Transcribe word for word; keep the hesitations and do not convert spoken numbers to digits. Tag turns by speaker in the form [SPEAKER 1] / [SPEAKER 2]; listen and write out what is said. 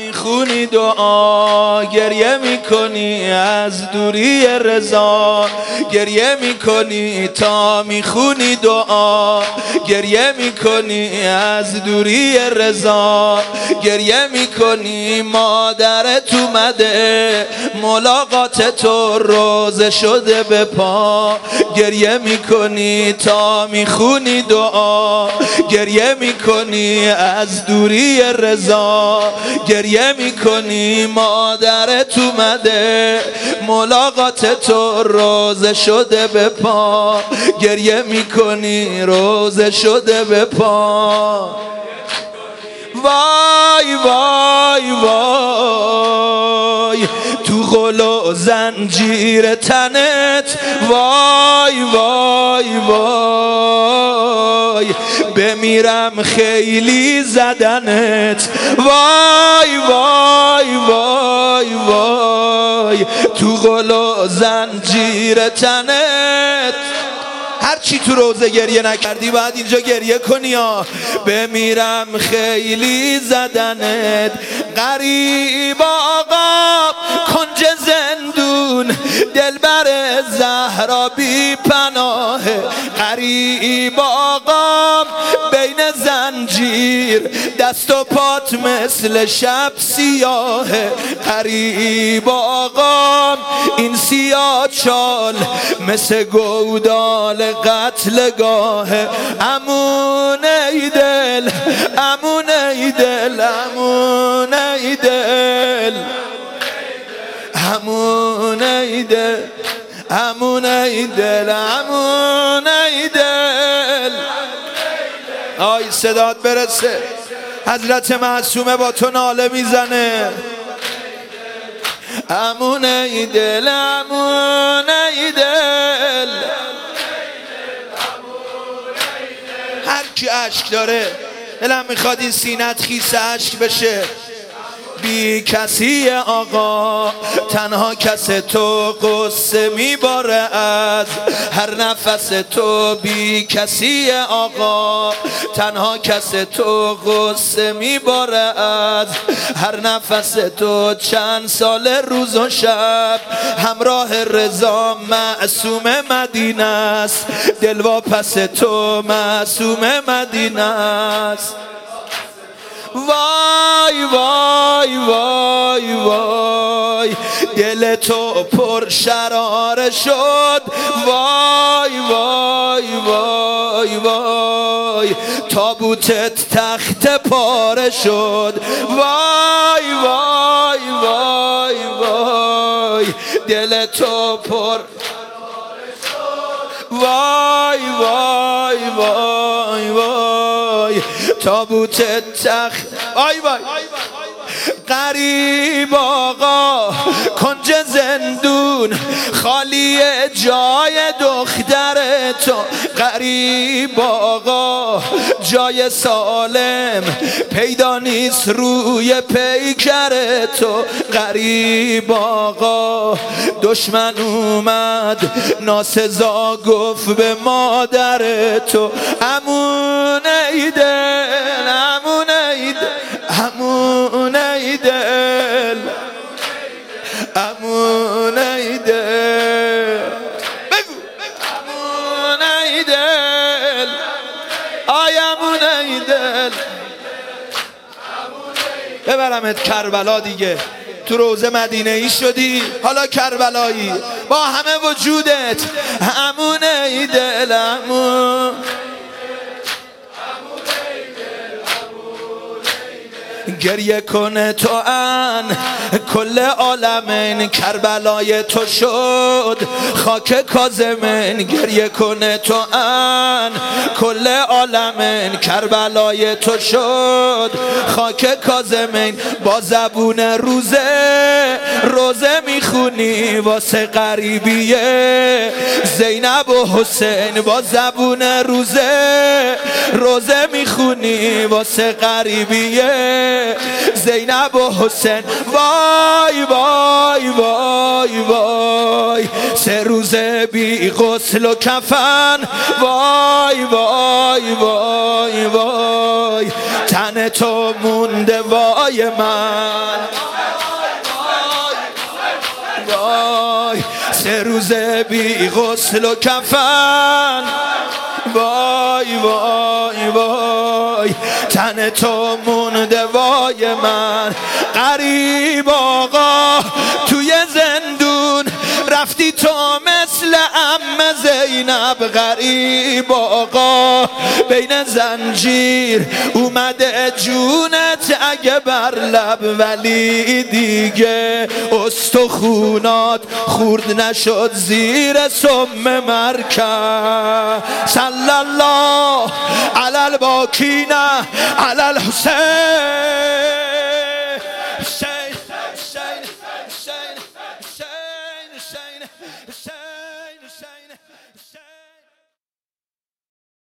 [SPEAKER 1] میخونی دعا گریه میکنی از دوری رضا، گریه میکنی تا میخونی دعا گریه میکنی از دوری رضا، گریه میکنی مادرت اومده ملاقات تو روزه شده به پا، گریه میکنی تا میخونی دعا گریه میکنی از دوری رضا، گریه میکنی مادرت اومده ملاقات تو روزه شده به پا، گریه میکنی روزه شده به پا. وای وای وای تو غل و زنجیر تنت، وای وای وای بمیرم خیلی زدنت، وای وای وای وای تو غل و زنجیر تنت. هر چی تو روزه گریه نکردی باید اینجا گریه کنی ها. بمیرم خیلی زدنت، غریب آقا کنج زندون دلبر زهرا بی پناه، غریب آقا بین زنجیر دست و پات مثل شب سیاه، غریب آقا این سیاه چال مثل گودال قتلگاه. امون ای دل امون ای دل امون ای دل امون ای دل امون ای دل امون ای دل. آی صدات برسه، حضرت معصومه با تو ناله میزنه. امون ای دل امون ای دل. هر کی عشق داره دلم میخواد این سینت خیس عشق بشه. بی کسی آقا تنها کس تو قصه میباره از هر نفس تو، بی کسی آقا تنها کس تو قصه میباره از هر نفس تو. چند سال روز و شب همراه رضا معصوم مدینه است، دل واپس تو معصوم مدینه است. وای وای وای وای دل تو پر شراره شد، وای وای وای وای تابوتت تخت پاره شد، وای وای وای وای دل تو پر وای وای وای وای تابوت تخت. وای وای غریب آقا کنج زندون خالی جای دختر تو، غریب آقا جای سالم پیدا نیست روی پیکر تو، غریب آقا دشمن اومد ناسزا گفت به مادر تو. امون ای دل امون ای دل امون ای دل امون ای دل. بگو امون ای دل آی امون ای دل. ببرمت کربلا دیگه، تو روزه مدینه ای شدی حالا کربلایی با همه وجودت. امون ای دل امون گریه کنه تو ان کل عالمین کربلای تو شد خاک کاظمین، گریه کنه تو ان کل عالمین کربلای تو شد خاک کاظمین. با زبون روزه روزه میخونی واسه غریبیه زینب و حسین، با زبون روزه روزه میخونی واسه غریبیه زینب و حسین. وای وای وای وای سه روزه بی غسل و کفن، وای وای وای وای تن تو مونده وای من، وای سه روزه بی غسل و کفن، وای وای وای تن تو مونده وای من. غریب آقا توی زندون رفتی تو مثل عمه زینب، غریب آقا بین زنجیر اومده جونت اگه بر لب، ولی دیگه استخونات خورد نشد زیر سم مرکب. صلی الله علی الباکین علی الحسین.